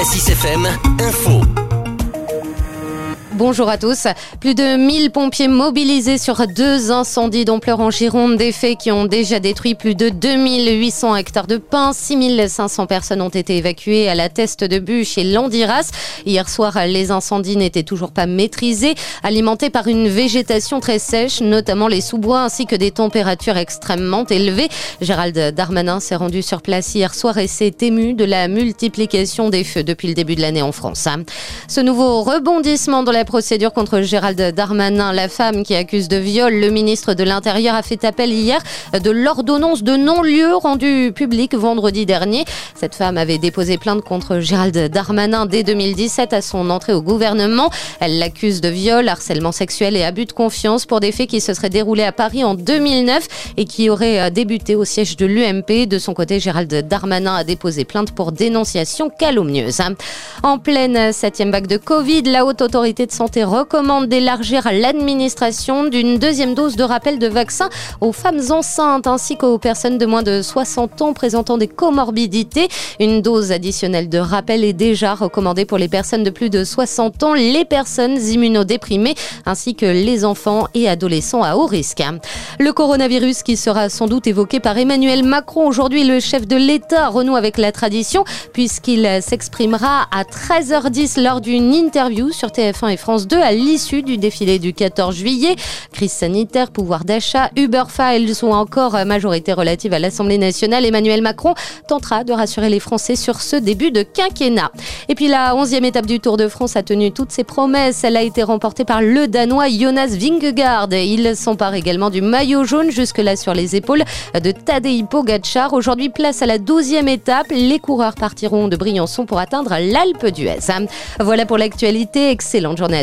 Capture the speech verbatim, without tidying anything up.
six F M, info. Bonjour à tous. Plus de mille pompiers mobilisés sur deux incendies d'ampleur en Gironde, des faits qui ont déjà détruit plus de deux mille huit cents hectares de pins. six mille cinq cents personnes ont été évacuées à la Teste de Bûche et Landiras. Hier soir, les incendies n'étaient toujours pas maîtrisés, alimentés par une végétation très sèche, notamment les sous-bois, ainsi que des températures extrêmement élevées. Gérald Darmanin s'est rendu sur place hier soir et s'est ému de la multiplication des feux depuis le début de l'année en France. Ce nouveau rebondissement dans la procédure contre Gérald Darmanin, la femme qui accuse de viol le ministre de l'Intérieur, a fait appel hier de l'ordonnance de non-lieu rendue publique vendredi dernier. Cette femme avait déposé plainte contre Gérald Darmanin dès deux mille dix-sept à son entrée au gouvernement. Elle l'accuse de viol, harcèlement sexuel et abus de confiance pour des faits qui se seraient déroulés à Paris en deux mille neuf et qui auraient débuté au siège de l'U M P. De son côté, Gérald Darmanin a déposé plainte pour dénonciation calomnieuse. En pleine septième vague de Covid, la Haute Autorité de Santé recommande d'élargir l'administration d'une deuxième dose de rappel de vaccin aux femmes enceintes ainsi qu'aux personnes de moins de soixante ans présentant des comorbidités. Une dose additionnelle de rappel est déjà recommandée pour les personnes de plus de soixante ans, les personnes immunodéprimées ainsi que les enfants et adolescents à haut risque. Le coronavirus qui sera sans doute évoqué par Emmanuel Macron aujourd'hui, le chef de l'État renoue avec la tradition puisqu'il s'exprimera à treize heures dix lors d'une interview sur T F un et France deux à l'issue du défilé du quatorze juillet. Crise sanitaire, pouvoir d'achat, Uber Files ou encore majorité relative à l'Assemblée nationale. Emmanuel Macron tentera de rassurer les Français sur ce début de quinquennat. Et puis la onzième étape du Tour de France a tenu toutes ses promesses. Elle a été remportée par le Danois Jonas Vingegaard. Il s'empare également du maillot jaune jusque-là sur les épaules de Tadej Pogačar. Aujourd'hui, place à la douzième étape. Les coureurs partiront de Briançon pour atteindre l'Alpe d'Huez. Voilà pour l'actualité. Excellente journée.